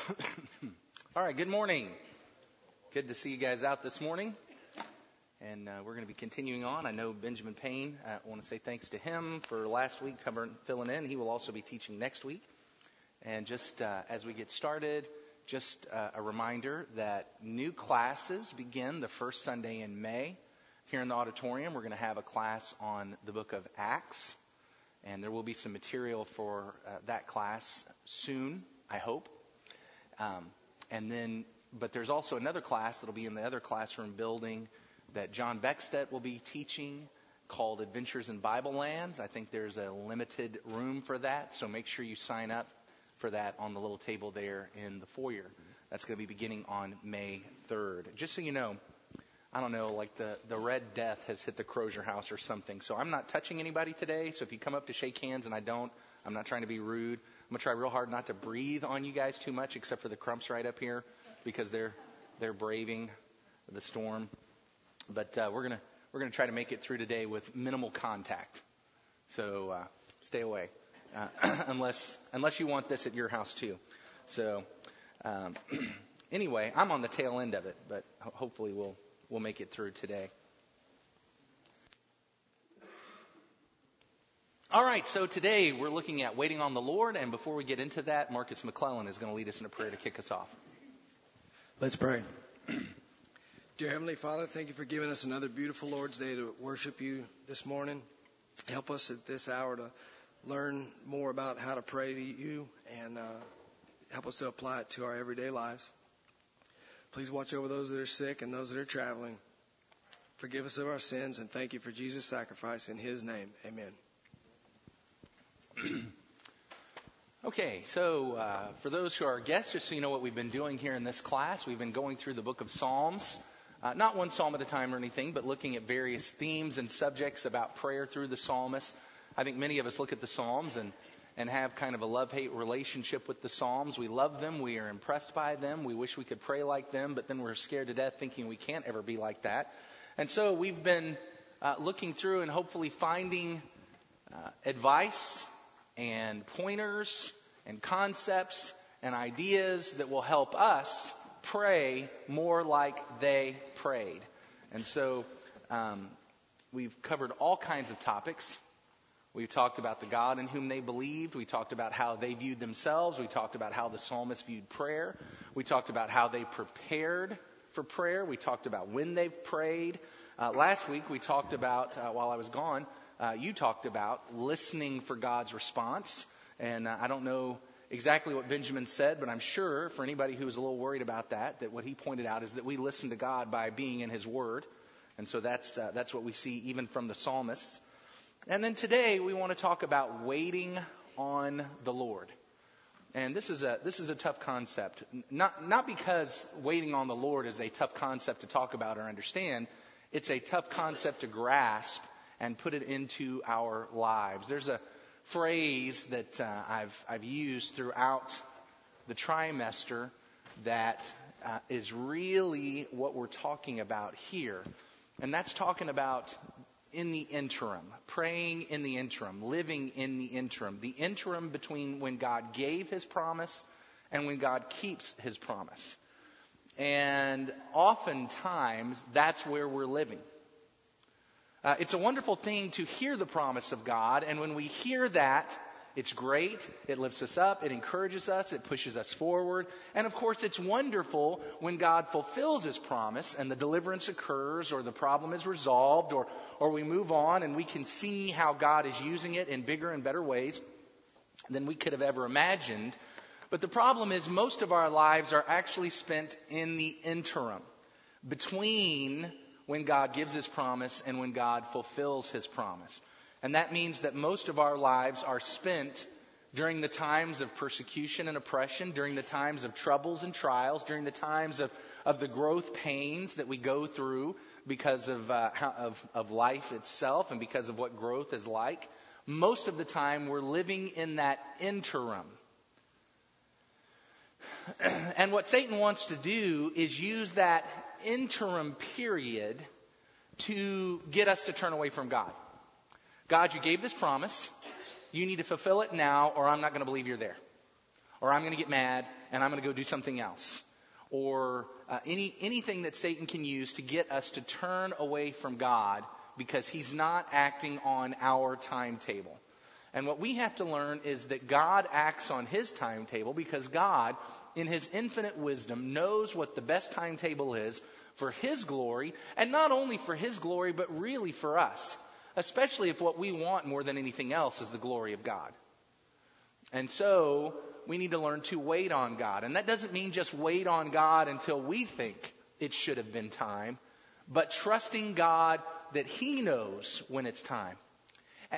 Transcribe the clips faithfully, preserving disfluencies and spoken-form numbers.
All right, good morning. Good to see you guys out this morning. And uh, we're going to be continuing on. I know Benjamin Payne, uh, I want to say thanks to him for last week covering, filling in. He will also be teaching next week. And just uh, as we get started, just uh, a reminder that new classes begin the first Sunday in May. Here in the auditorium, we're going to have a class on the book of Acts. And there will be some material for uh, that class soon, I hope. Um, and then, but there's also another class that'll be in the other classroom building that John Beckstedt will be teaching called Adventures in Bible Lands. I think there's a limited room for that, so make sure you sign up for that on the little table there in the foyer. That's going to be beginning on May third. Just so you know, I don't know, like the, the Red Death has hit the Crozier House or something, so I'm not touching anybody today, so if you come up to shake hands and I don't, I'm not trying to be rude. I'm going to try real hard not to breathe on you guys too much, except for the Crumps right up here, because they're they're braving the storm. But uh, we're going to we're going to try to make it through today with minimal contact. So uh, stay away, uh, unless unless you want this at your house too. So um, anyway, I'm on the tail end of it, but ho- hopefully we'll we'll make it through today. All right, so today we're looking at waiting on the Lord, and before we get into that, Marcus McClellan is going to lead us in a prayer to kick us off. Let's pray. Dear Heavenly Father, thank you for giving us another beautiful Lord's Day to worship you this morning. Help us at this hour to learn more about how to pray to you and uh, help us to apply it to our everyday lives. Please watch over those that are sick and those that are traveling. Forgive us of our sins, and thank you for Jesus' sacrifice in his name. Amen. Okay, so uh, for those who are guests, just so you know what we've been doing here in this class, we've been going through the book of Psalms, uh, not one psalm at a time or anything, but looking at various themes and subjects about prayer through the psalmists. I think many of us look at the Psalms and, and have kind of a love-hate relationship with the Psalms. We love them, we are impressed by them, we wish we could pray like them, but then we're scared to death thinking we can't ever be like that. And so we've been uh, looking through and hopefully finding uh, advice and pointers and concepts and ideas that will help us pray more like they prayed. And so um, we've covered all kinds of topics. We've talked about the God in whom they believed. We talked about how they viewed themselves. We talked about how the psalmist viewed prayer. We talked about how they prepared for prayer. We talked about when they prayed. Uh, last week we talked about, uh, while I was gone, Uh, you talked about listening for God's response. And uh, I don't know exactly what Benjamin said, but I'm sure for anybody who's a little worried about that, that what he pointed out is that we listen to God by being in his word. And so that's uh, that's what we see even from the psalmists. And then today we want to talk about waiting on the Lord. And this is a this is a tough concept. Not not because waiting on the Lord is a tough concept to talk about or understand. It's a tough concept to grasp and put it into our lives. There's a phrase that uh, I've I've used throughout the trimester that uh, is really what we're talking about here. And that's talking about in the interim, praying in the interim, living in the interim, the interim between when God gave his promise and when God keeps his promise. And oftentimes that's where we're living. Uh, it's a wonderful thing to hear the promise of God, and when we hear that, it's great. It lifts us up, it encourages us, it pushes us forward. And of course, it's wonderful when God fulfills his promise and the deliverance occurs or the problem is resolved or, or we move on and we can see how God is using it in bigger and better ways than we could have ever imagined. But the problem is most of our lives are actually spent in the interim between when God gives his promise and when God fulfills his promise. And that means that most of our lives are spent during the times of persecution and oppression, during the times of troubles and trials, during the times of, of the growth pains that we go through because of, uh, of, of life itself and because of what growth is like. Most of the time we're living in that interim. And what Satan wants to do is use that interim period to get us to turn away from God. God, you gave this promise. You need to fulfill it now or I'm not going to believe you're there. or I'm going to get mad and I'm going to go do something else. Or uh, any anything that Satan can use to get us to turn away from God because he's not acting on our timetable. And what we have to learn is that God acts on his timetable because God, in his infinite wisdom, knows what the best timetable is for his glory, and not only for his glory, but really for us, especially if what we want more than anything else is the glory of God. And so we need to learn to wait on God. And that doesn't mean just wait on God until we think it should have been time, but trusting God that he knows when it's time. And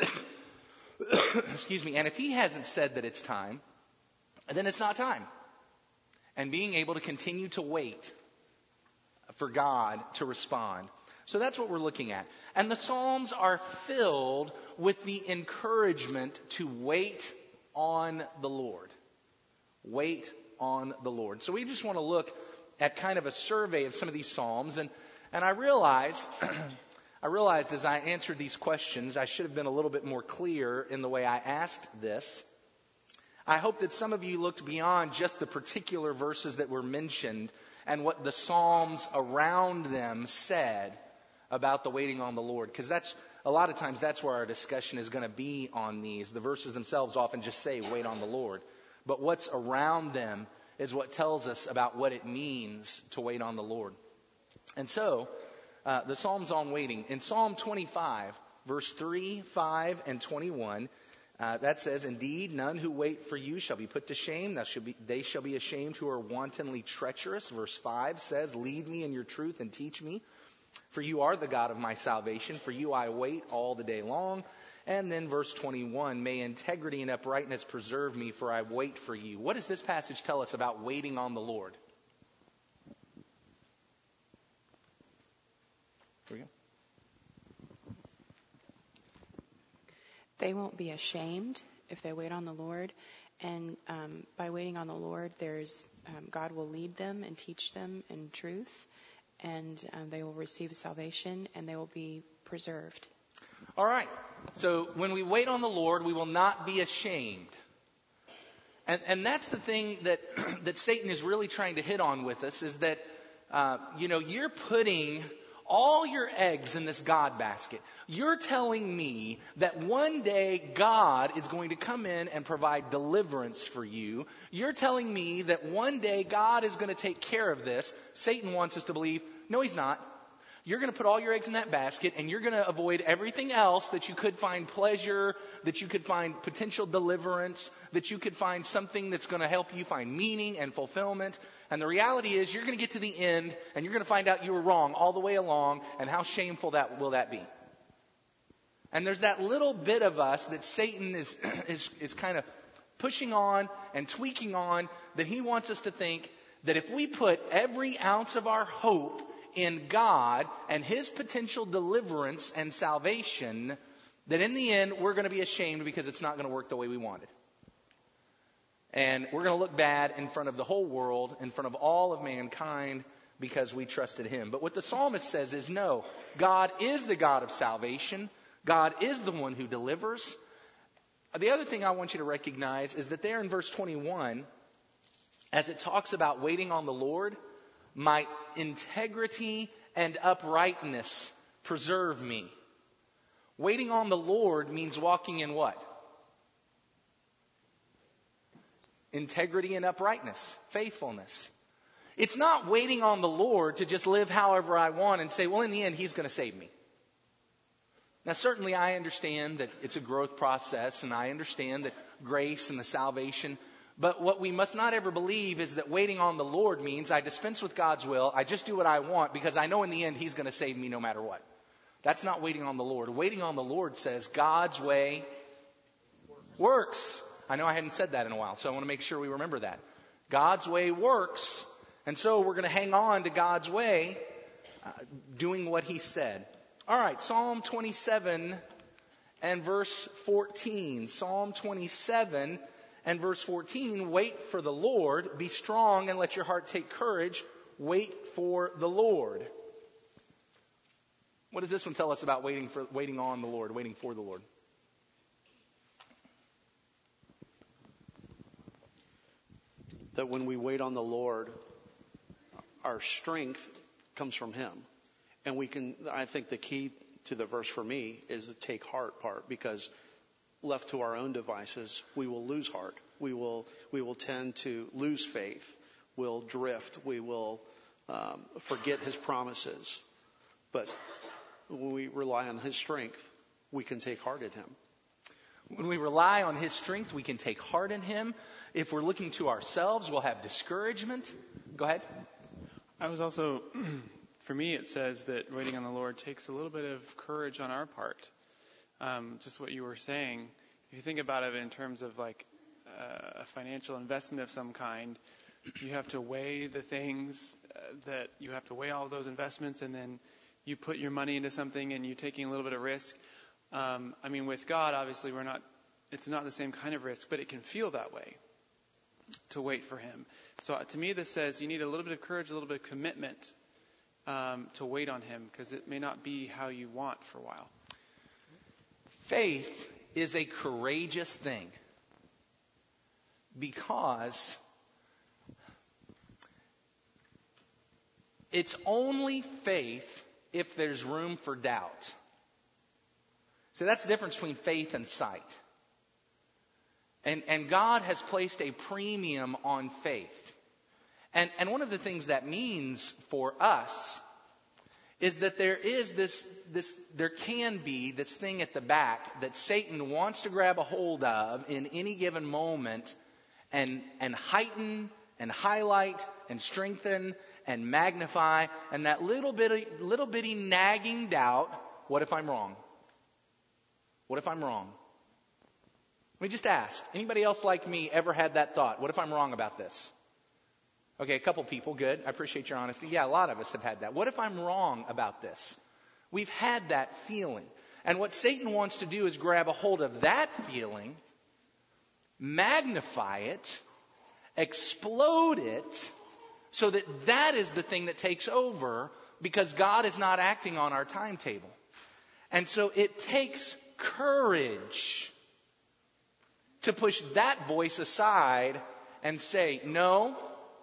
excuse me. And if he hasn't said that it's time, then it's not time. And being able to continue to wait for God to respond. So that's what we're looking at. And the Psalms are filled with the encouragement to wait on the Lord. Wait on the Lord. So we just want to look at kind of a survey of some of these Psalms. And, and I realized, I realized as I answered these questions, I should have been a little bit more clear in the way I asked this. I hope that some of you looked beyond just the particular verses that were mentioned and what the Psalms around them said about the waiting on the Lord. Because that's, a lot of times that's where our discussion is going to be on these. The verses themselves often just say, wait on the Lord. But what's around them is what tells us about what it means to wait on the Lord. And so, uh, the Psalms on waiting. In Psalm twenty-five, verse three, five, and twenty-one, uh, that says, indeed, none who wait for you shall be put to shame. Thou shall be, they shall be ashamed who are wantonly treacherous. Verse five says, lead me in your truth and teach me. For you are the God of my salvation. For you I wait all the day long. And then verse twenty-one, may integrity and uprightness preserve me, for I wait for you. What does this passage tell us about waiting on the Lord? Here we go. They won't be ashamed if they wait on the Lord. And um, by waiting on the Lord, there's um, God will lead them and teach them in truth. And um, they will receive salvation, and they will be preserved. All right. So when we wait on the Lord, we will not be ashamed. And, and that's the thing that that Satan is really trying to hit on with us, is that, uh, you know, you're putting all your eggs in this God basket. You're telling me that one day God is going to come in and provide deliverance for you. You're telling me that one day God is going to take care of this. Satan wants us to believe, no, he's not. You're going to put all your eggs in that basket, and you're going to avoid everything else that you could find pleasure, that you could find potential deliverance, that you could find something that's going to help you find meaning and fulfillment. And the reality is you're going to get to the end, and you're going to find out you were wrong all the way along, and how shameful that will that be. And there's that little bit of us that Satan is, is, is kind of pushing on and tweaking on, that he wants us to think that if we put every ounce of our hope in God and his potential deliverance and salvation, that in the end we're going to be ashamed because it's not going to work the way we wanted. And we're going to look bad in front of the whole world, in front of all of mankind, because we trusted him. But what the psalmist says is, no, God is the God of salvation. God is the one who delivers. The other thing I want you to recognize is that there in verse twenty-one, as it talks about waiting on the Lord, my integrity and uprightness preserve me. Waiting on the Lord means walking in what? Integrity and uprightness, faithfulness. It's not waiting on the Lord to just live however I want and say, well, in the end, he's going to save me. Now, certainly I understand that it's a growth process, and I understand that grace and the salvation. But what we must not ever believe is that waiting on the Lord means I dispense with God's will, I just do what I want because I know in the end he's going to save me no matter what. That's not waiting on the Lord. Waiting on the Lord says God's way works. I know I hadn't said that in a while, so I want to make sure we remember that. God's way works, and so we're going to hang on to God's way, uh, doing what he said. All right, Psalm twenty-seven and verse fourteen. Psalm twenty-seven and verse fourteen, wait for the Lord, be strong and let your heart take courage, wait for the Lord. What does this one tell us about waiting for waiting on the Lord, waiting for the Lord? that when we wait on the Lord, our strength comes from him. And we can, I think the key to the verse for me is the take heart part, because left to our own devices, we will lose heart. We will, we will tend to lose faith. We'll drift. We will um, forget his promises. But when we rely on his strength, we can take heart in him. When we rely on his strength, we can take heart in him. If we're looking to ourselves, we'll have discouragement. Go ahead. I was also, for me, it says that waiting on the Lord takes a little bit of courage on our part. Um, just what you were saying. If you think about it in terms of like uh, a financial investment of some kind, you have to weigh the things uh, that you have to weigh all of those investments, and then you put your money into something and you're taking a little bit of risk. Um, I mean, with God, obviously, we're not, it's not the same kind of risk, but it can feel that way to wait for him. So uh, to me, this says you need a little bit of courage, a little bit of commitment um, to wait on him, because it may not be how you want for a while. Faith is a courageous thing because it's only faith if there's room for doubt. So that's the difference between faith and sight. And, and God has placed a premium on faith. And, and one of the things that means for us is that there is this, this, there can be this thing at the back that Satan wants to grab a hold of in any given moment and, and heighten and highlight and strengthen and magnify. And that little bitty, little bitty nagging doubt, what if I'm wrong? What if I'm wrong? Let me just ask, anybody else like me ever had that thought? What if I'm wrong about this? Okay, a couple people, good. I appreciate your honesty. Yeah, a lot of us have had that. What if I'm wrong about this? We've had that feeling. And what Satan wants to do is grab a hold of that feeling, magnify it, explode it, so that that is the thing that takes over, because God is not acting on our timetable. And so it takes courage to push that voice aside and say, no,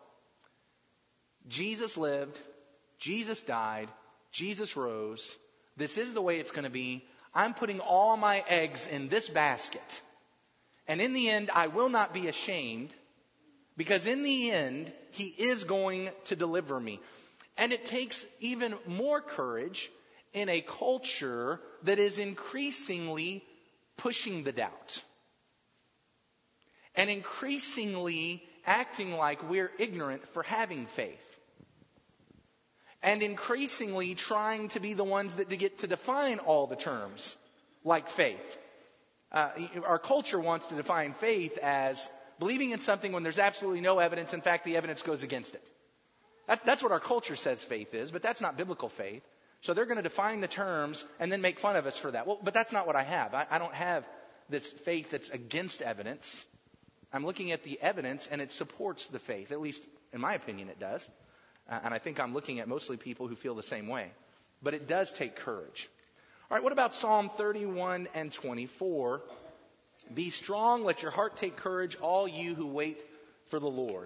Jesus lived, Jesus died, Jesus rose. This is the way it's going to be. I'm putting all my eggs in this basket. And in the end, I will not be ashamed, because in the end, he is going to deliver me. And it takes even more courage in a culture that is increasingly pushing the doubt and increasingly acting like we're ignorant for having faith, and increasingly trying to be the ones that get to define all the terms like faith. Uh, our culture wants to define faith as believing in something when there's absolutely no evidence. In fact, the evidence goes against it. That's, that's what our culture says faith is, but that's not biblical faith. So they're going to define the terms and then make fun of us for that. Well, but that's not what I have. I, I don't have this faith that's against evidence. I'm looking at the evidence and it supports the faith. At least in my opinion it does. Uh, and I think I'm looking at mostly people who feel the same way. But it does take courage. All right, what about Psalm thirty-one and twenty-four? Be strong, let your heart take courage, all you who wait for the Lord.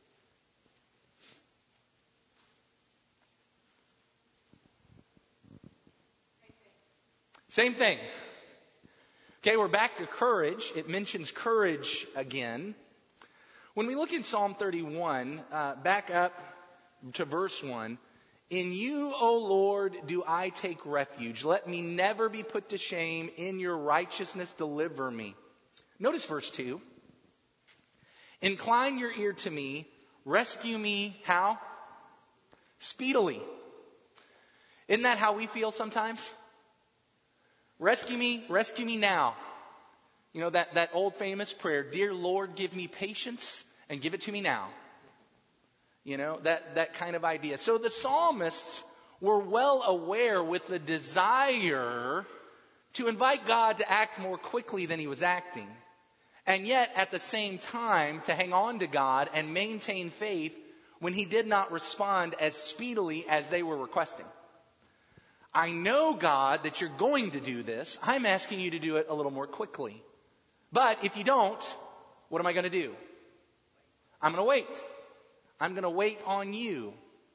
Same thing. Okay, we're back to courage. It mentions courage again. When we look in Psalm thirty-one, uh, back up to verse one. In you, O Lord, do I take refuge. Let me never be put to shame. In your righteousness, deliver me. Notice verse two. Incline your ear to me. Rescue me. How? Speedily. Isn't that how we feel sometimes? Rescue me, rescue me now. You know, that, that old famous prayer, Dear Lord, give me patience and give it to me now. You know, that, that kind of idea. So the psalmists were well aware with the desire to invite God to act more quickly than he was acting. And yet, at the same time, to hang on to God and maintain faith when he did not respond as speedily as they were requesting. I know, God, that you're going to do this. I'm asking you to do it a little more quickly. But if you don't, what am I going to do? I'm going to wait. I'm going to wait on you.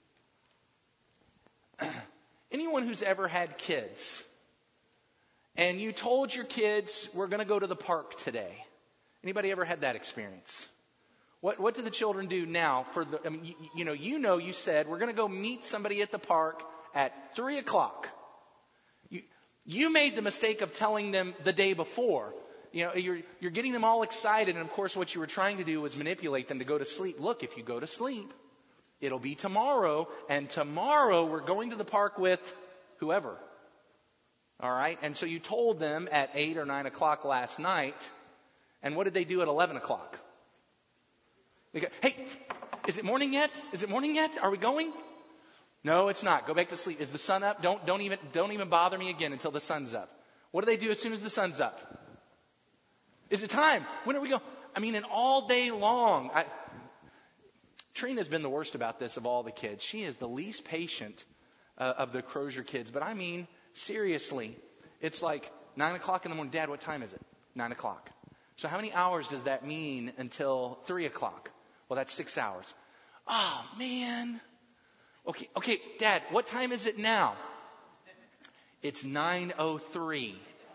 Anyone who's ever had kids and you told your kids, we're going to go to the park today. Anybody ever had that experience? What what do the children do now? For the, I mean, you, you know, you know, you said, we're going to go meet somebody at the park at three o'clock. You, you made the mistake of telling them the day before. You know, you're, you're getting them all excited. And of course, what you were trying to do was manipulate them to go to sleep. Look, if you go to sleep, it'll be tomorrow. And tomorrow we're going to the park with whoever. All right. And so you told them at eight or nine o'clock last night. And what did they do at eleven o'clock? They go, hey, is it morning yet? Is it morning yet? Are we going? No, it's not. Go back to sleep. Is the sun up? Don't, don't even, don't even bother me again until the sun's up. What do they do as soon as the sun's up? Is it time? When are we going? I mean, and all day long. I, Trina's been the worst about this of all the kids. She is the least patient uh, of the Crozier kids. But I mean, seriously, it's like nine o'clock in the morning. Dad, what time is it? Nine o'clock. So how many hours does that mean until three o'clock? Well, that's six hours. Oh, man. Okay, okay, Dad, what time is it now? It's nine oh three.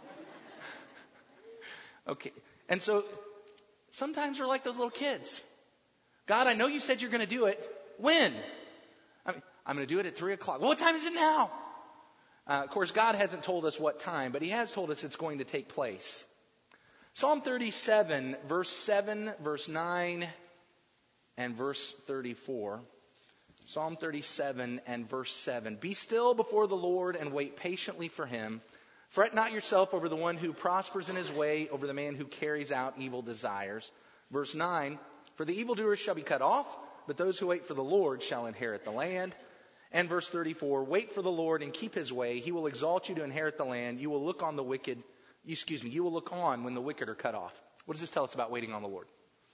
Okay. And so sometimes we're like those little kids. God, I know you said you're going to do it. When? I mean, I'm going to do it at three o'clock. Well, what time is it now? Uh, of course, God hasn't told us what time, but he has told us it's going to take place. Psalm thirty-seven, verse seven, verse nine, and verse thirty-four. Psalm thirty-seven and verse seven. Be still before the Lord and wait patiently for him. Fret not yourself over the one who prospers in his way, over the man who carries out evil desires. Verse nine, for the evildoers shall be cut off, but those who wait for the Lord shall inherit the land. And verse thirty-four, wait for the Lord and keep his way. He will exalt you to inherit the land. You will look on the wicked, excuse me, you will look on when the wicked are cut off. What does this tell us about waiting on the Lord?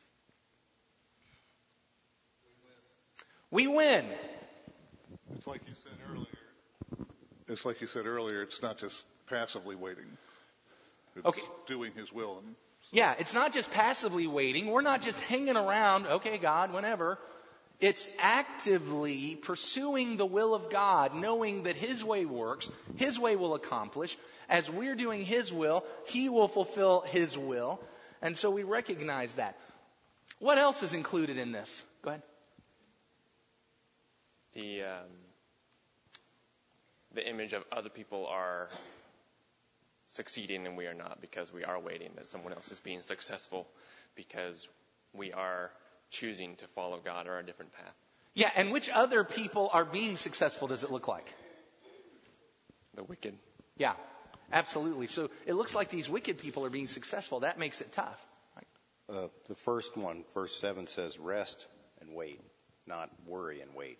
We win. We win. It's like you said earlier. It's like you said earlier, it's not just passively waiting. It's okay. Doing his will. And so. Yeah, it's not just passively waiting. We're not just hanging around, okay, God, whenever. It's actively pursuing the will of God, knowing that his way works, his way will accomplish. As we're doing his will, he will fulfill his will. And so we recognize that. What else is included in this? Go ahead. The um, the image of other people are succeeding and we are not, because we are waiting that someone else is being successful because we are choosing to follow God or a different path. Yeah, and which other people are being successful does it look like? The wicked. Yeah, absolutely. So it looks like these wicked people are being successful. That makes it tough. Right? Uh, the first one, verse seven, says rest and wait, not worry and wait.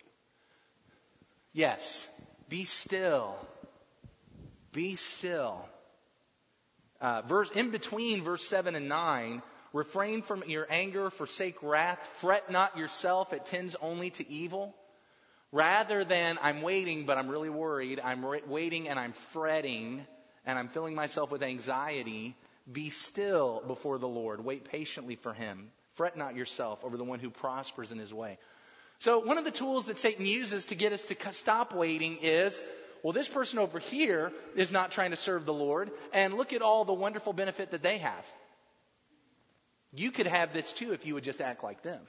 Yes. Be still. Be still. Uh, verse in between verse seven and nine, refrain from your anger, forsake wrath, fret not yourself, it tends only to evil. Rather than I'm waiting, but I'm really worried, I'm re- waiting and I'm fretting, and I'm filling myself with anxiety, be still before the Lord. Wait patiently for him. Fret not yourself over the one who prospers in his way. So one of the tools that Satan uses to get us to stop waiting is, well, this person over here is not trying to serve the Lord, and look at all the wonderful benefit that they have. You could have this too if you would just act like them.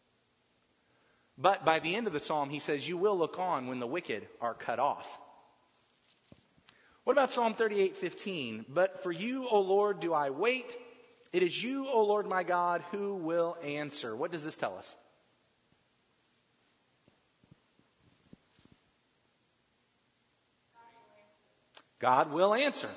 But by the end of the psalm, he says, you will look on when the wicked are cut off. What about Psalm thirty-eight fifteen? But for you, O Lord, do I wait. It is you, O Lord my God, who will answer. What does this tell us? God will answer.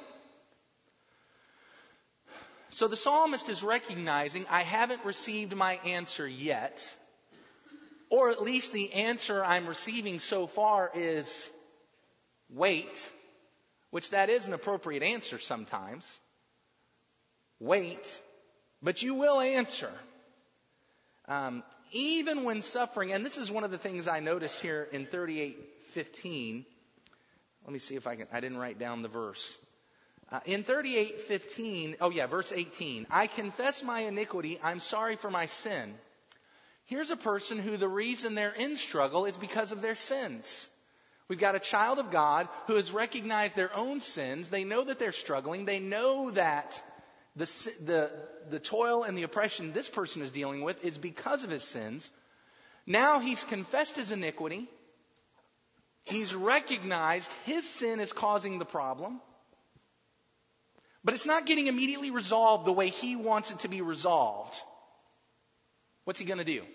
So the psalmist is recognizing, I haven't received my answer yet. Or at least the answer I'm receiving so far is wait, which that is an appropriate answer sometimes. Wait, but you will answer. Um, even when suffering, and this is one of the things I noticed here in thirty-eight fifteen. Let me see if I can, I didn't write down the verse. Uh, in thirty-eight fifteen, oh yeah, verse eighteen. I confess my iniquity, I'm sorry for my sin. Here's a person who the reason they're in struggle is because of their sins. We've got a child of God who has recognized their own sins. They know that they're struggling. They know that the, the, the toil and the oppression this person is dealing with is because of his sins. Now he's confessed his iniquity. He's recognized his sin is causing the problem. But it's not getting immediately resolved the way he wants it to be resolved. What's he going to do?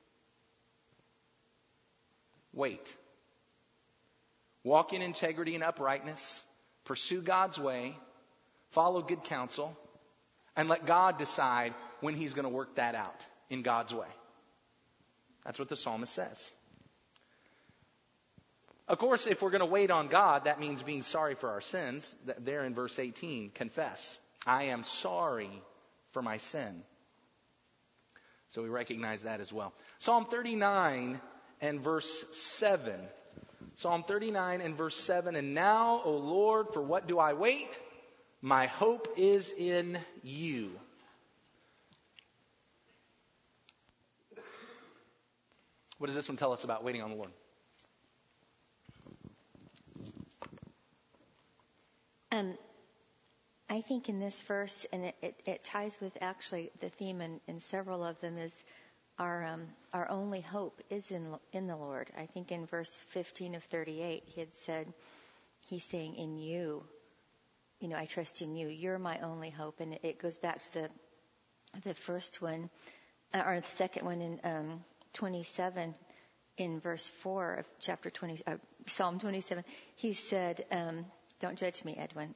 Wait. Walk in integrity and uprightness. Pursue God's way. Follow good counsel. And let God decide when he's going to work that out in God's way. That's what the psalmist says. Of course, if we're going to wait on God, that means being sorry for our sins. There in verse eighteen, confess. I am sorry for my sin. So we recognize that as well. Psalm thirty-nine and verse seven. Psalm thirty-nine and verse seven. And now, O Lord, for what do I wait? My hope is in you. What does this one tell us about waiting on the Lord? Um, I think in this verse, and it, it, it ties with actually the theme in, in several of them, is our um, our only hope is in in the Lord. I think in verse fifteen of thirty-eight, he had said, he's saying, in you, you know, I trust in you. You're my only hope. And it, it goes back to the the first one, uh, or the second one in um, twenty-seven, in verse four of chapter twenty, uh, Psalm twenty-seven. He said, um, don't judge me, Edwin.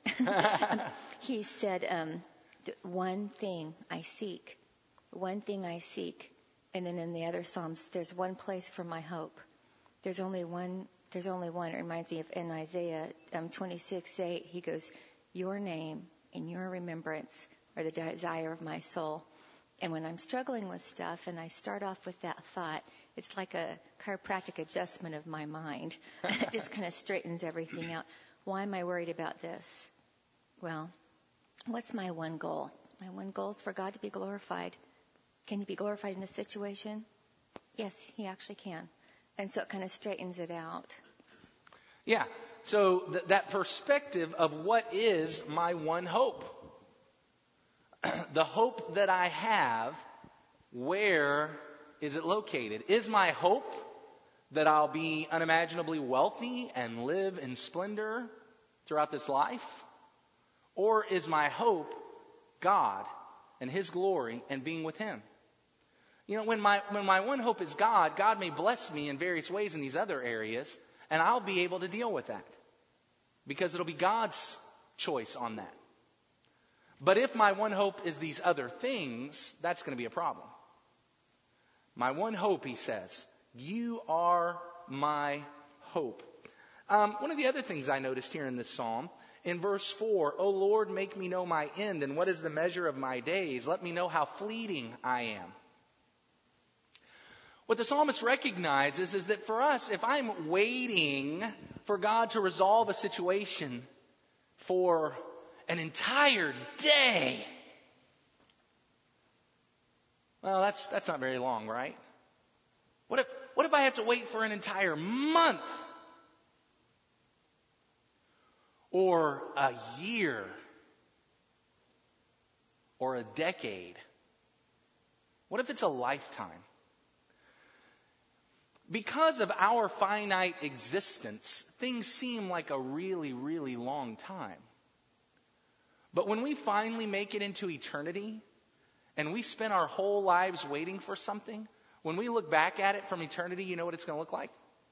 He said, um, one thing I seek, one thing I seek. And then in the other Psalms, there's one place for my hope. There's only one, there's only one. It reminds me of in Isaiah um, twenty-six eight, he goes, your name and your remembrance are the desire of my soul. And when I'm struggling with stuff and I start off with that thought, it's like a chiropractic adjustment of my mind. It just kind of straightens everything out. Why am I worried about this? Well, what's my one goal? My one goal is for God to be glorified. Can he be glorified in this situation? Yes, he actually can. And so it kind of straightens it out. Yeah. So th- that perspective of what is my one hope. The hope that I have, where is it located? Is my hope that I'll be unimaginably wealthy and live in splendor throughout this life? Or is my hope God and his glory and being with him? You know, when my when my one hope is God, God may bless me in various ways in these other areas, and I'll be able to deal with that. Because it'll be God's choice on that. But if my one hope is these other things, that's going to be a problem. My one hope, he says, you are my hope. Um, one of the other things I noticed here in this psalm, in verse four, O Lord, make me know my end, and what is the measure of my days? Let me know how fleeting I am. What the psalmist recognizes is that for us, if I'm waiting for God to resolve a situation for an entire day, well, that's that's not very long, right? What if what if I have to wait for an entire month? Or a year? Or a decade? What if it's a lifetime? Because of our finite existence, things seem like a really, really long time. But when we finally make it into eternity, and we spend our whole lives waiting for something, when we look back at it from eternity, you know what it's going to look like?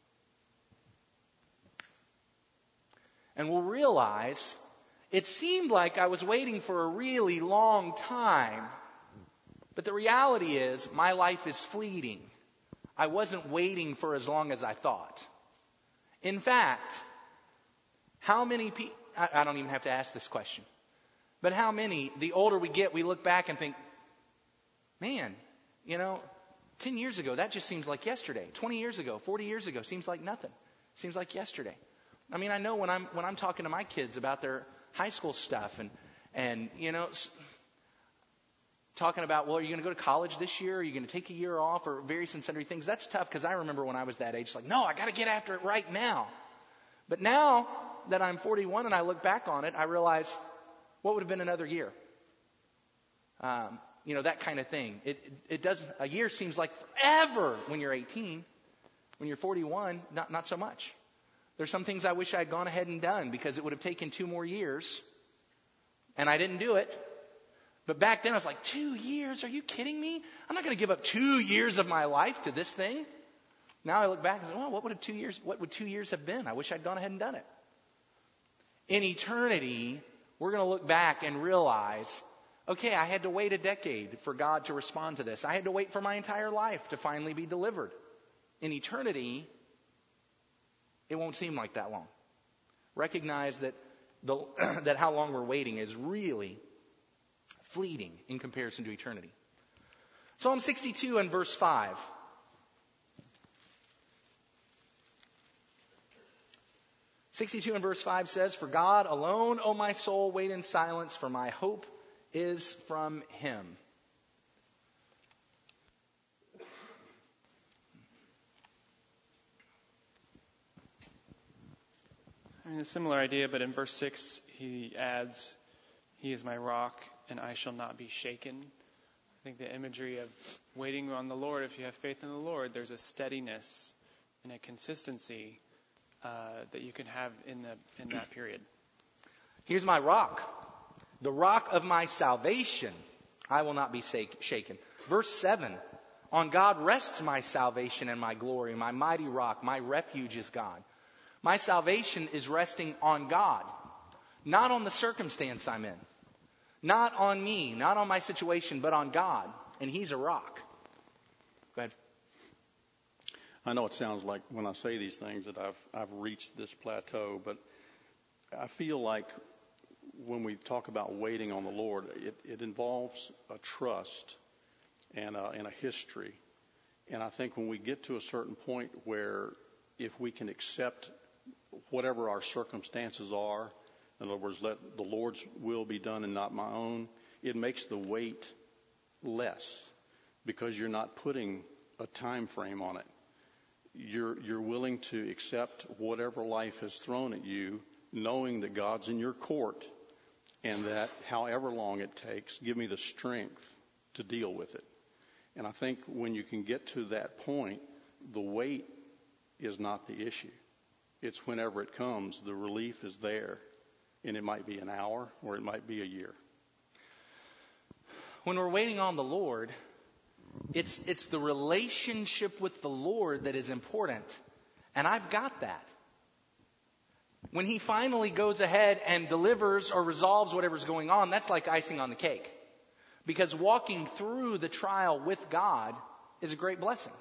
And we'll realize it seemed like I was waiting for a really long time. But the reality is my life is fleeting. I wasn't waiting for as long as I thought. In fact, how many people, I, I don't even have to ask this question, but how many, the older we get, we look back and think, man, you know, ten years ago, that just seems like yesterday. twenty years ago, forty years ago, seems like nothing. Seems like yesterday. I mean, I know when I'm when I'm talking to my kids about their high school stuff and, and you know, talking about, well, are you going to go to college this year? Are you going to take a year off, or various and sundry things? That's tough, because I remember when I was that age, it's like, no, I got to get after it right now. But now that I'm forty-one and I look back on it, I realize, what would have been another year? Um, you know, that kind of thing. It, it, it doesn't, a year seems like forever when you're eighteen. When you're forty-one, not, not so much. There's some things I wish I had gone ahead and done, because it would have taken two more years. And I didn't do it. But back then I was like, two years? Are you kidding me? I'm not going to give up two years of my life to this thing. Now I look back and say, well, what would have two years, what would two years have been? I wish I'd gone ahead and done it. In eternity, we're going to look back and realize, okay, I had to wait a decade for God to respond to this. I had to wait for my entire life to finally be delivered. In eternity, it won't seem like that long. Recognize that the, that how long we're waiting is really fleeting in comparison to eternity. Psalm sixty-two and verse five. sixty-two and verse five says, "For God alone, O my soul, wait in silence, for my hope is from Him." I mean, a similar idea, but in verse six, he adds, "He is my rock, and I shall not be shaken." I think the imagery of waiting on the Lord, if you have faith in the Lord, there's a steadiness and a consistency uh, that you can have in the in that period. Here's my rock, the rock of my salvation. I will not be shaken. Verse seven, "On God rests my salvation and my glory, my mighty rock, my refuge is God." My salvation is resting on God, not on the circumstance I'm in, not on me, not on my situation, but on God. And He's a rock. Go ahead. I know it sounds like when I say these things that I've I've reached this plateau, but I feel like when we talk about waiting on the Lord, it, it involves a trust and a, and a history. And I think when we get to a certain point where if we can accept whatever our circumstances are, in other words, let the Lord's will be done and not my own, it makes the wait less, because you're not putting a time frame on it. You're you're willing to accept whatever life has thrown at you, knowing that God's in your court, and that however long it takes, give me the strength to deal with it. And I think when you can get to that point, the wait is not the issue. It's whenever it comes, the relief is there. And it might be an hour or it might be a year. When we're waiting on the Lord, it's it's the relationship with the Lord that is important. And I've got that. When He finally goes ahead and delivers or resolves whatever's going on, that's like icing on the cake. Because walking through the trial with God is a great blessing.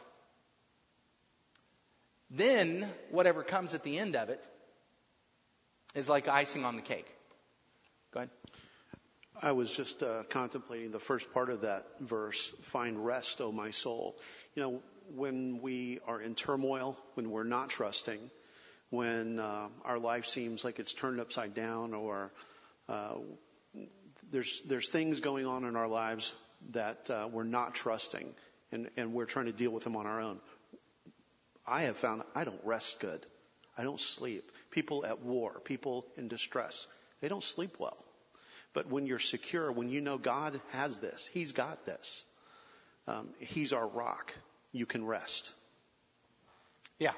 Then, whatever comes at the end of it is like icing on the cake. Go ahead. I was just uh, contemplating the first part of that verse, "Find rest, O my soul." You know, when we are in turmoil, when we're not trusting, when uh, our life seems like it's turned upside down, or uh, there's there's things going on in our lives that uh, we're not trusting, and, and we're trying to deal with them on our own. I have found I don't rest good. I don't sleep. People at war, people in distress, they don't sleep well. But when you're secure, when you know God has this, He's got this, um, He's our rock, you can rest. Yeah.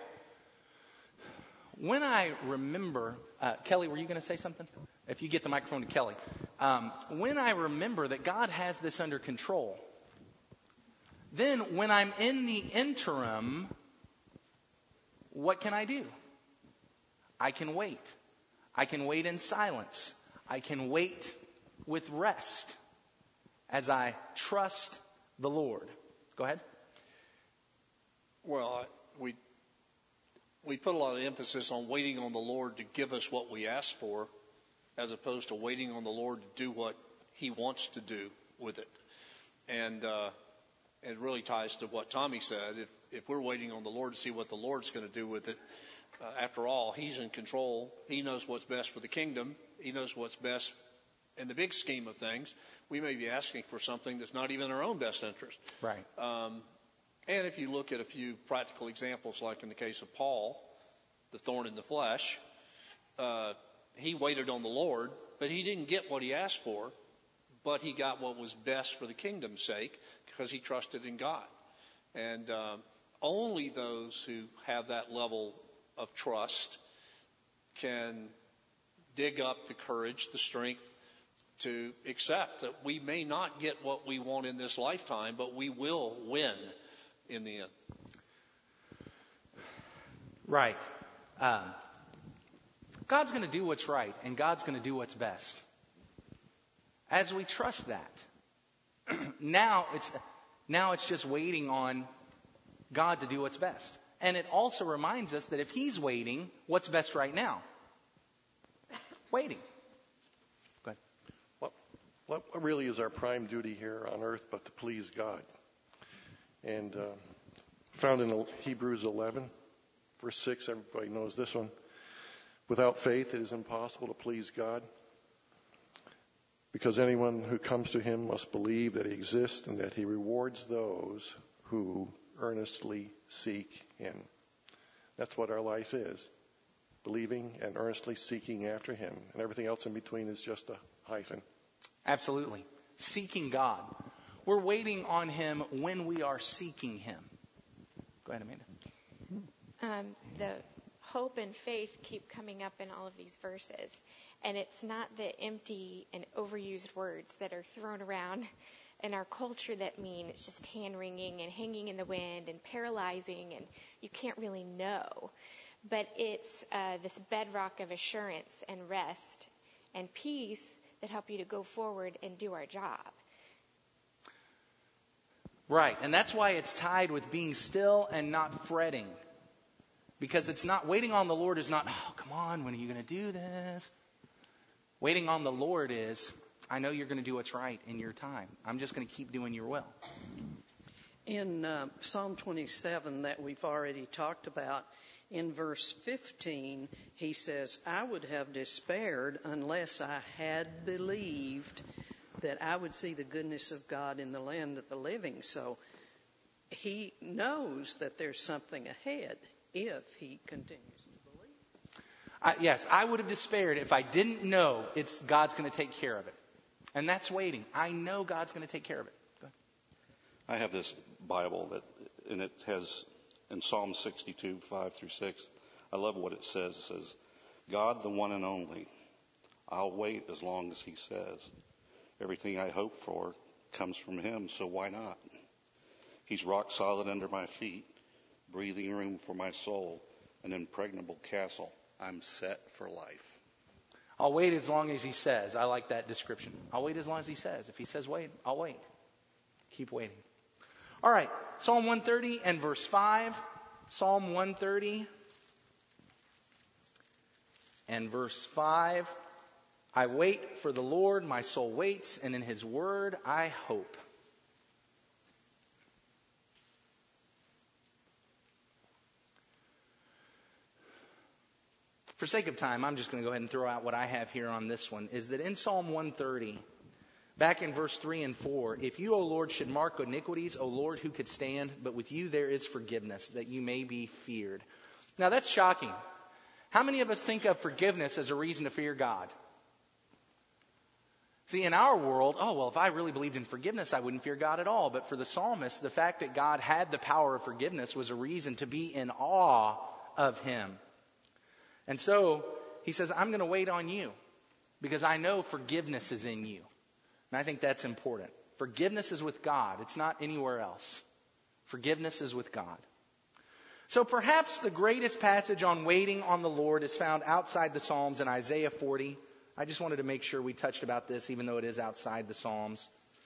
When I remember, uh, Kelly, were you going to say something? If you get the microphone to Kelly. Um, when I remember that God has this under control, then when I'm in the interim, what can I do? I can wait. I can wait in silence. I can wait with rest as I trust the Lord. Go ahead. Well, we we put a lot of emphasis on waiting on the Lord to give us what we ask for, as opposed to waiting on the Lord to do what He wants to do with it. And uh, it really ties to what Tommy said. If if we're waiting on the Lord to see what the Lord's going to do with it, uh, after all, He's in control. He knows what's best for the kingdom. He knows what's best in the big scheme of things, we may be asking for something that's not even in our own best interest. Right. Um, and if you look at a few practical examples, like in the case of Paul, the thorn in the flesh, uh, he waited on the Lord, but he didn't get what he asked for, but he got what was best for the kingdom's sake because he trusted in God. And um, only those who have that level of trust can dig up the courage, the strength to accept that we may not get what we want in this lifetime, but we will win in the end. Right. Um, God's going to do what's right, and God's going to do what's best. As we trust that, now it's now it's just waiting on God to do what's best. And it also reminds us that if He's waiting, what's best right now? Waiting. Go ahead. What, what really is our prime duty here on earth but to please God? And uh, found in Hebrews eleven, verse six, everybody knows this one. Without faith, it is impossible to please God, because anyone who comes to Him must believe that He exists and that He rewards those who earnestly seek Him. That's what our life is. Believing and earnestly seeking after Him. And everything else in between is just a hyphen. Absolutely. Seeking God. We're waiting on Him when we are seeking Him. Go ahead, Amanda. Um, the hope and faith keep coming up in all of these verses. And it's not the empty and overused words that are thrown around in our culture that mean it's just hand-wringing and hanging in the wind and paralyzing and you can't really know. But it's uh, this bedrock of assurance and rest and peace that help you to go forward and do our job. Right, and that's why it's tied with being still and not fretting. Because it's not, waiting on the Lord is not, oh, come on, when are you going to do this? Waiting on the Lord is, I know you're going to do what's right in your time. I'm just going to keep doing your will. In uh, Psalm twenty-seven that we've already talked about, in verse fifteen, he says, I would have despaired unless I had believed that I would see the goodness of God in the land of the living. So he knows that there's something ahead if he continues to believe. I, yes, I would have despaired if I didn't know it's God's going to take care of it. And that's waiting. I know God's going to take care of it. Go ahead. I have this Bible that, and it has in Psalm sixty-two, five through six. I love what it says. It says, God, the one and only, I'll wait as long as He says. Everything I hope for comes from Him, so why not? He's rock solid under my feet, breathing room for my soul, an impregnable castle. I'm set for life. I'll wait as long as He says. I like that description. I'll wait as long as He says. If He says wait, I'll wait. Keep waiting. All right, Psalm one thirty and verse five. Psalm one thirty and verse five. I wait for the Lord, my soul waits, and in His word I hope. For sake of time, I'm just going to go ahead and throw out what I have here on this one, is that in Psalm one thirty, back in verse three and four, if you, O Lord, should mark iniquities, O Lord, who could stand? But with you there is forgiveness, that you may be feared. Now that's shocking. How many of us think of forgiveness as a reason to fear God? See, in our world, oh, well, if I really believed in forgiveness, I wouldn't fear God at all. But for the psalmist, the fact that God had the power of forgiveness was a reason to be in awe of Him. And so he says, I'm going to wait on you because I know forgiveness is in you. And I think that's important. Forgiveness is with God. It's not anywhere else. Forgiveness is with God. So perhaps the greatest passage on waiting on the Lord is found outside the Psalms in Isaiah forty. I just wanted to make sure we touched about this, even though it is outside the Psalms.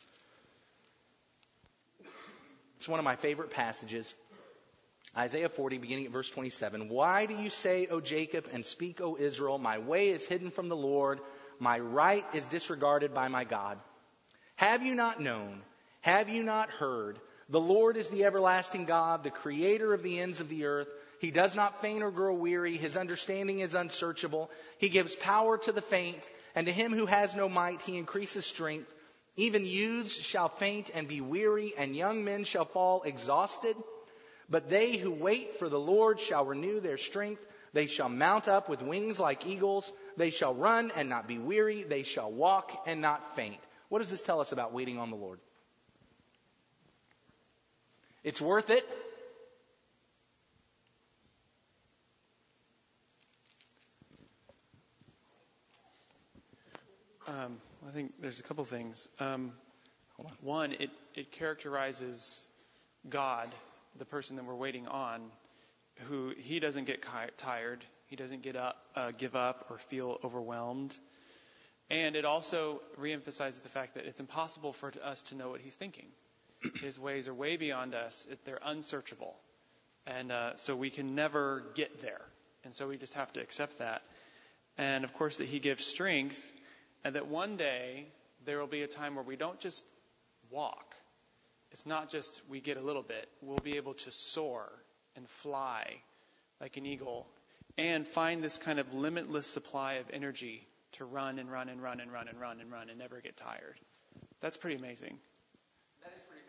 It's one of my favorite passages. Isaiah forty, beginning at verse twenty-seven. Why do you say, O Jacob, and speak, O Israel, my way is hidden from the Lord, my right is disregarded by my God? Have you not known? Have you not heard? The Lord is the everlasting God, the creator of the ends of the earth. He does not faint or grow weary. His understanding is unsearchable. He gives power to the faint, and to him who has no might he increases strength. Even youths shall faint and be weary, and young men shall fall exhausted. But they who wait for the Lord shall renew their strength. They shall mount up with wings like eagles. They shall run and not be weary. They shall walk and not faint. What does this tell us about waiting on the Lord? It's worth it. Um, I think there's a couple things. Um, one, it, it characterizes God, the person that we're waiting on, who he doesn't get tired, he doesn't get up, uh, give up or feel overwhelmed. And it also reemphasizes the fact that it's impossible for us to know what he's thinking. His ways are way beyond us. They're unsearchable. And uh, so we can never get there. And so we just have to accept that. And, of course, that he gives strength, and that one day there will be a time where we don't just walk. It's not just we get a little bit. We'll be able to soar and fly like an eagle and find this kind of limitless supply of energy to run and run and run and run and run and run and never get tired. That's pretty amazing. That is pretty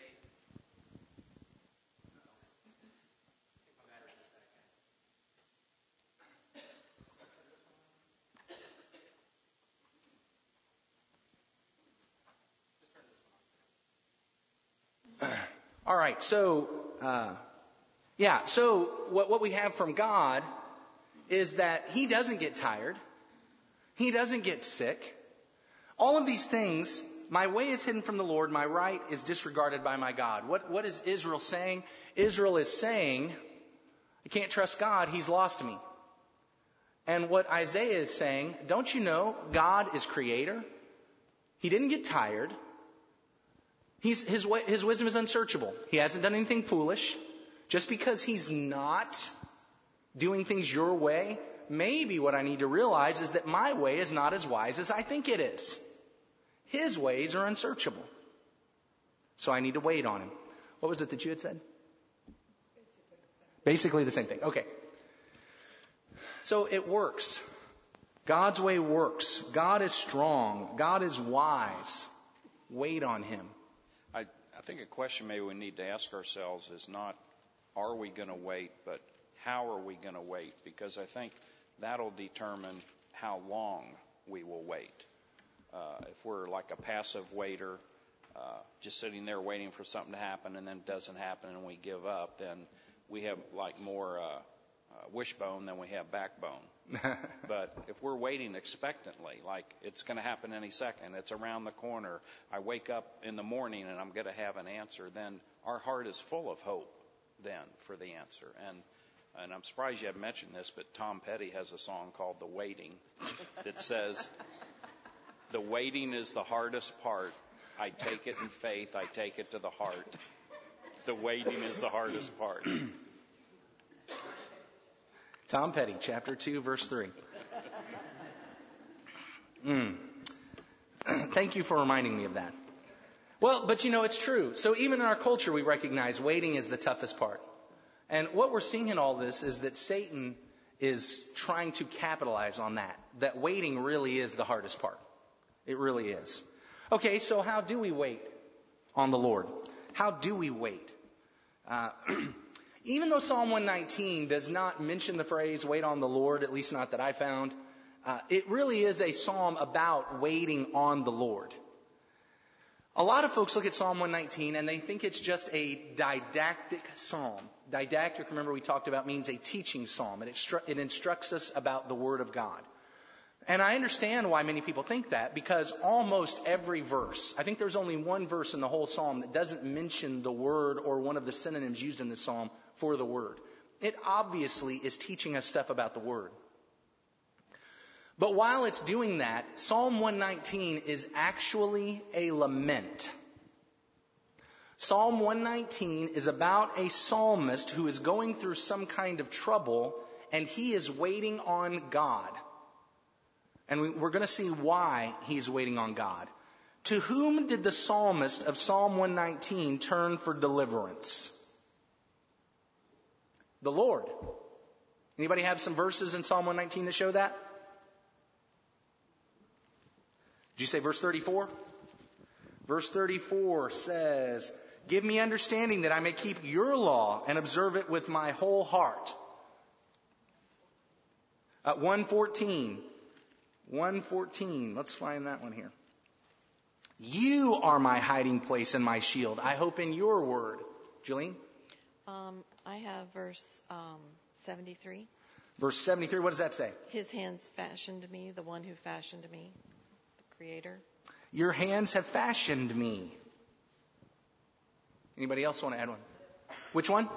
amazing. All right, so, uh, yeah, so what, what we have from God is that he doesn't get tired. He doesn't get sick. All of these things, my way is hidden from the Lord, my right is disregarded by my God. What, what is Israel saying? Israel is saying, I can't trust God, he's lost me. And what Isaiah is saying, don't you know God is creator? He didn't get tired. He's, his, his wisdom is unsearchable. He hasn't done anything foolish. Just because he's not doing things your way, maybe what I need to realize is that my way is not as wise as I think it is. His ways are unsearchable. So I need to wait on him. What was it that you had said? Basically the same thing. Okay. So it works. God's way works. God is strong. God is wise. Wait on him. I, I think a question maybe we need to ask ourselves is not, are we going to wait, but how are we going to wait? Because I think that'll determine how long we will wait. Uh, if we're like a passive waiter, uh, just sitting there waiting for something to happen and then it doesn't happen and we give up, then we have like more uh, uh, wishbone than we have backbone. But if we're waiting expectantly, like it's going to happen any second, it's around the corner, I wake up in the morning and I'm going to have an answer, then our heart is full of hope then for the answer. And And I'm surprised you haven't mentioned this, but Tom Petty has a song called The Waiting that says, the waiting is the hardest part. I take it in faith. I take it to the heart. The waiting is the hardest part. Tom Petty, chapter two, verse three. Mm. Thank you for reminding me of that. Well, but you know, it's true. So even in our culture, we recognize waiting is the toughest part. And what we're seeing in all this is that Satan is trying to capitalize on that. That waiting really is the hardest part. It really is. Okay, so how do we wait on the Lord? How do we wait? Uh, even though Psalm one nineteen does not mention the phrase wait on the Lord, at least not that I found, uh, it really is a psalm about waiting on the Lord. A lot of folks look at Psalm one nineteen and they think it's just a didactic psalm. Didactic, remember we talked about, means a teaching psalm. It, instru- it instructs us about the Word of God. And I understand why many people think that, because almost every verse, I think there's only one verse in the whole psalm that doesn't mention the word or one of the synonyms used in the psalm for the word. It obviously is teaching us stuff about the Word. But while it's doing that, Psalm one nineteen is actually a lament. Psalm one nineteen is about a psalmist who is going through some kind of trouble, and he is waiting on God. And we're going to see why he's waiting on God. To whom did the psalmist of Psalm one nineteen turn for deliverance? The Lord. Anybody have some verses in Psalm one nineteen that show that? Did you say verse thirty-four? Verse thirty-four says, give me understanding that I may keep your law and observe it with my whole heart. At one fourteen. one fourteen. Let's find that one here. You are my hiding place and my shield. I hope in your word. Jolene? Um, I have verse um, seventy-three. Verse seventy-three, what does that say? His hands fashioned me, the one who fashioned me, the Creator. Your hands have fashioned me. Anybody else want to add one? Which one?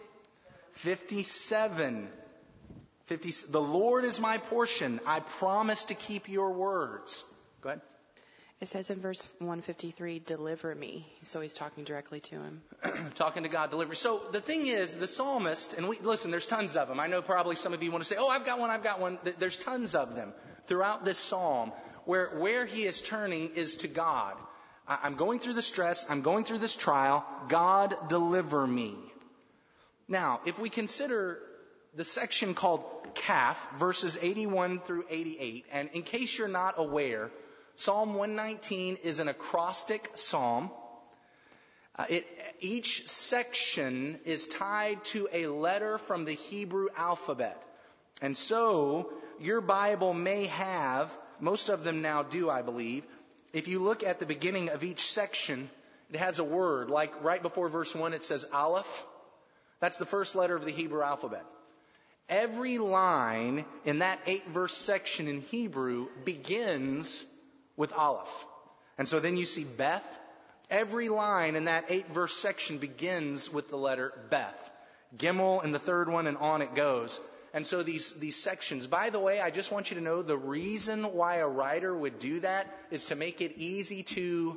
fifty-seven. fifty, the Lord is my portion. I promise to keep your words. Go ahead. It says in verse one fifty-three, deliver me. So he's talking directly to him. Talking to God, deliver. So the thing is, the psalmist, and we listen, there's tons of them. I know probably some of you want to say, oh, I've got one, I've got one. There's tons of them throughout this psalm where, where he is turning is to God. I'm going through the stress. I'm going through this trial. God, deliver me. Now, if we consider the section called Kaf, verses eighty-one through eighty-eight, and in case you're not aware, Psalm one nineteen is an acrostic psalm. Uh, it, each section is tied to a letter from the Hebrew alphabet. And so, your Bible may have, most of them now do, I believe, if you look at the beginning of each section, it has a word, like right before verse one it says Aleph. That's the first letter of the Hebrew alphabet. Every line in that eight verse section in Hebrew begins with Aleph. And so then you see Beth. Every line in that eight verse section begins with the letter Beth. Gimel in the third one, and on it goes. And so these, these sections, by the way, I just want you to know the reason why a writer would do that is to make it easy to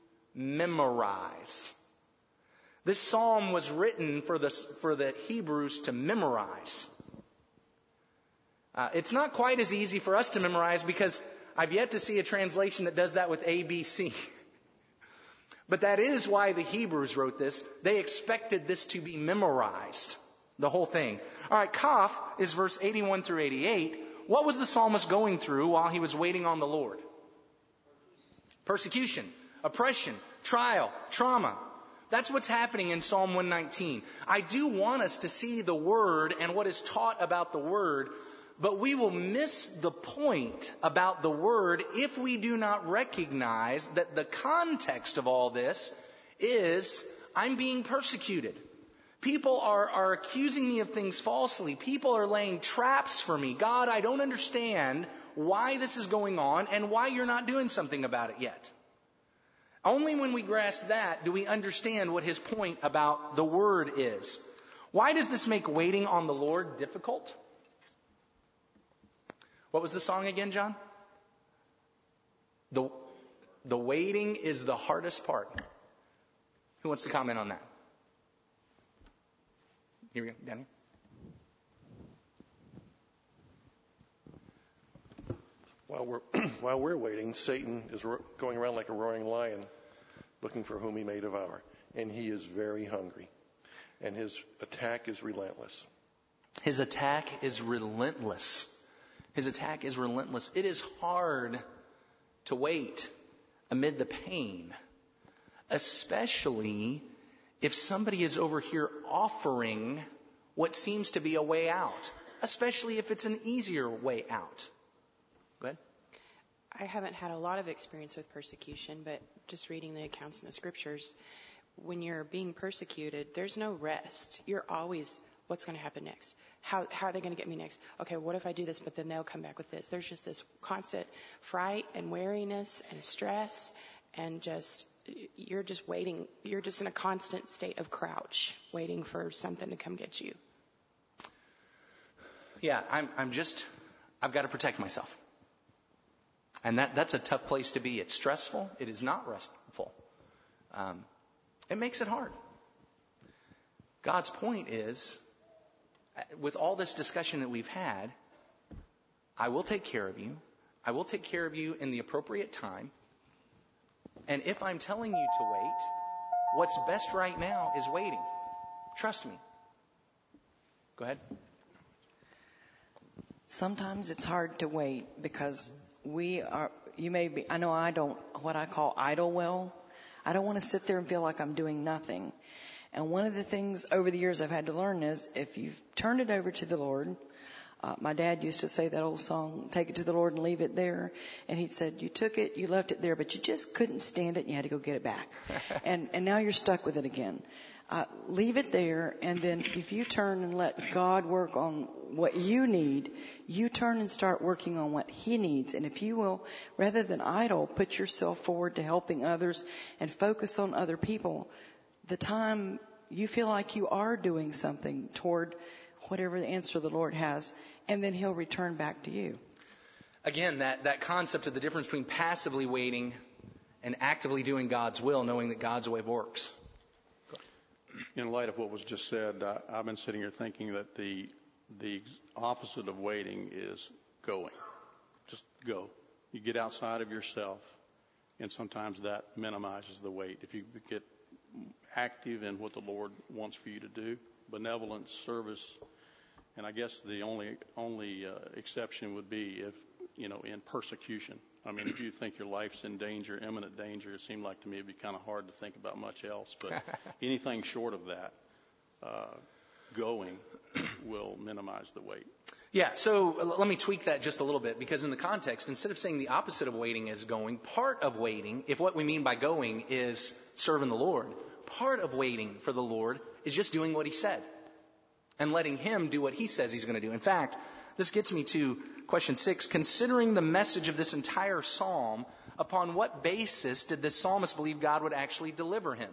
memorize. This psalm was written for the, for the Hebrews to memorize. Uh, it's not quite as easy for us to memorize because I've yet to see a translation that does that with A, B, C. But that is why the Hebrews wrote this. They expected this to be memorized, the whole thing. All right, Kaf is verse eighty-one through eighty-eight. What was the psalmist going through while he was waiting on the Lord? Persecution, oppression, trial, trauma. That's what's happening in Psalm one nineteen. I do want us to see the Word and what is taught about the Word, but we will miss the point about the Word if we do not recognize that the context of all this is I'm being persecuted. People are, are accusing me of things falsely. People are laying traps for me. God, I don't understand why this is going on and why you're not doing something about it yet. Only when we grasp that do we understand what his point about the Word is. Why does this make waiting on the Lord difficult? What was the song again, John? The, the waiting is the hardest part. Who wants to comment on that? Here we go, Danny. While we're while we're waiting, Satan is ro- going around like a roaring lion, looking for whom he may devour, and he is very hungry, and his attack is relentless. His attack is relentless. His attack is relentless. It is hard to wait amid the pain, especially if somebody is over here offering what seems to be a way out, especially if it's an easier way out. Go ahead. I haven't had a lot of experience with persecution, but just reading the accounts in the scriptures, when you're being persecuted, there's no rest. You're always, what's going to happen next? How, how are they going to get me next? Okay, what if I do this, but then they'll come back with this? There's just this constant fright and weariness and stress, and just, you're just waiting. You're just in a constant state of crouch, waiting for something to come get you. Yeah, I'm, I'm just, I've got to protect myself. And that, that's a tough place to be. It's stressful. It is not restful. Um, it makes it hard. God's point is, with all this discussion that we've had, I will take care of you. I will take care of you in the appropriate time. And if I'm telling you to wait, what's best right now is waiting. Trust me. Go ahead. sometimes it's hard to wait because we are, you may be, I know I don't, what I call idle well. I don't want to sit there and feel like I'm doing nothing. And one of the things over the years I've had to learn is if you've turned it over to the Lord, uh, my dad used to say that old song, take it to the Lord and leave it there. And he said, you took it, you left it there, but you just couldn't stand it and you had to go get it back. and, and now you're stuck with it again. Uh, leave it there, and then if you turn and let God work on what you need, you turn and start working on what He needs. And if you will, rather than idle, put yourself forward to helping others and focus on other people, the time you feel like you are doing something toward whatever the answer the Lord has, and then He'll return back to you. Again, that, that concept of the difference between passively waiting and actively doing God's will, knowing that God's way works. In light of what was just said, uh, I've been sitting here thinking that the the opposite of waiting is going. Just go. You get outside of yourself, and sometimes that minimizes the wait. If you get active in what the Lord wants for you to do, benevolence, service, and I guess the only only uh, exception would be if, you know, in persecution. I mean, if you think your life's in danger, imminent danger, it seemed like to me it'd be kind of hard to think about much else. But anything short of that, uh, going will minimize the wait. Yeah, so let me tweak that just a little bit, because in the context, instead of saying the opposite of waiting is going, part of waiting, if what we mean by going is serving the Lord, part of waiting for the Lord is just doing what He said and letting Him do what He says He's going to do. In fact, this gets me to question six. Considering the message of this entire psalm, upon what basis did the psalmist believe God would actually deliver him?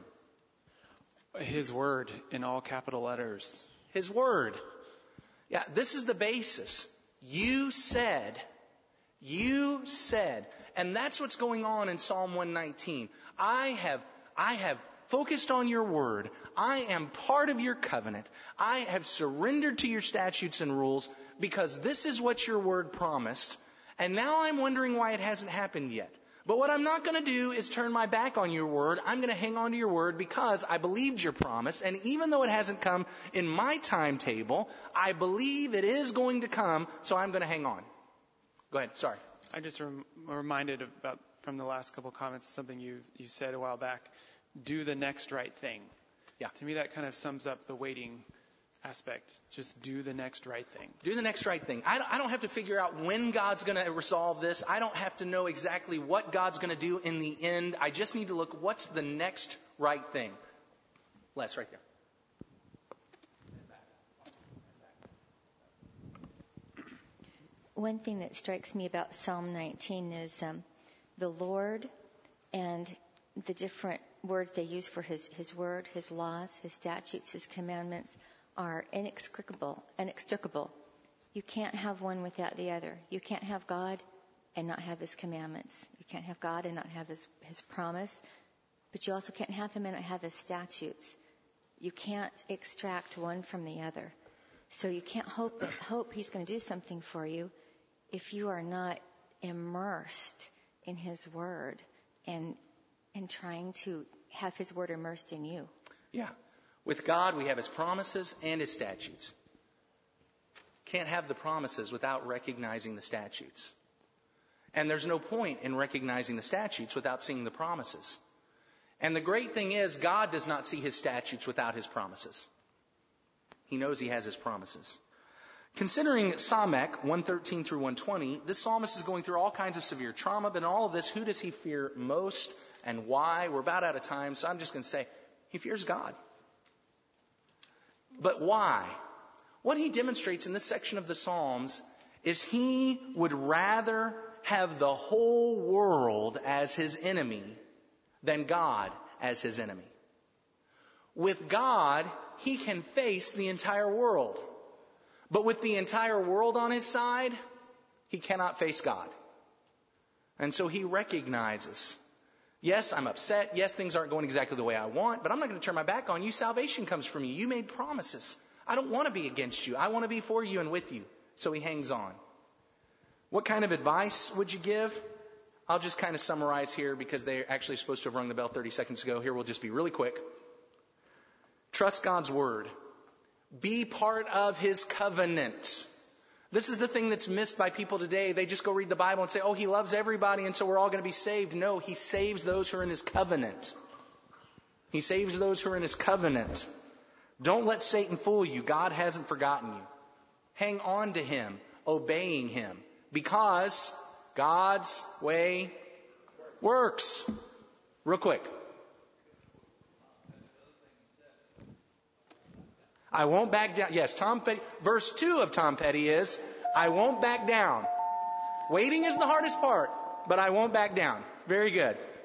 His word in all capital letters. His word. Yeah, this is the basis. You said, you said, and that's what's going on in Psalm one nineteen. I have, I have focused on your word. I am part of your covenant. I have surrendered to your statutes and rules because this is what your word promised. And now I'm wondering why it hasn't happened yet. But what I'm not going to do is turn my back on your word. I'm going to hang on to your word because I believed your promise. And even though it hasn't come in my timetable, I believe it is going to come. So I'm going to hang on. Go ahead. Sorry. I just rem- reminded about from the last couple of comments something you you said a while back. Do the next right thing. Yeah. To me, that kind of sums up the waiting aspect. Just do the next right thing. Do the next right thing. I don't, I don't have to figure out when God's going to resolve this. I don't have to know exactly what God's going to do in the end. I just need to look, what's the next right thing? Les, right there. One thing that strikes me about Psalm nineteen is um, the Lord and the different words they use for his, his word, his laws, his statutes, his commandments are inextricable, inextricable. You can't have one without the other. You can't have God and not have His commandments. You can't have God and not have His, His promise. But you also can't have Him and not have His statutes. You can't extract one from the other. So you can't hope that, hope He's going to do something for you if you are not immersed in His Word and and trying to have His Word immersed in you. Yeah. With God, we have His promises and His statutes. Can't have the promises without recognizing the statutes. And there's no point in recognizing the statutes without seeing the promises. And the great thing is, God does not see His statutes without His promises. He knows He has His promises. Considering Psalmek one thirteen through one twenty, this psalmist is going through all kinds of severe trauma, but in all of this, who does he fear most and why? We're about out of time, so I'm just going to say, he fears God. But why? What he demonstrates in this section of the Psalms is he would rather have the whole world as his enemy than God as his enemy. With God, he can face the entire world. But with the entire world on his side, he cannot face God. And so he recognizes, yes, I'm upset. Yes, things aren't going exactly the way I want, but I'm not going to turn my back on you. Salvation comes from you. You made promises. I don't want to be against you. I want to be for you and with you. So he hangs on. What kind of advice would you give? I'll just kind of summarize here because they're actually supposed to have rung the bell thirty seconds ago. Here we'll just be really quick. Trust God's word. Be part of His covenant. This is the thing that's missed by people today. They just go read the Bible and say, oh, he loves everybody and so we're all going to be saved. No, he saves those who are in his covenant. He saves those who are in his covenant. Don't let Satan fool you. God hasn't forgotten you. Hang on to him, obeying him, because God's way works. Real quick. I won't back down. Yes, Tom Petty. Verse two of Tom Petty is, I won't back down. Waiting is the hardest part, but I won't back down. Very good.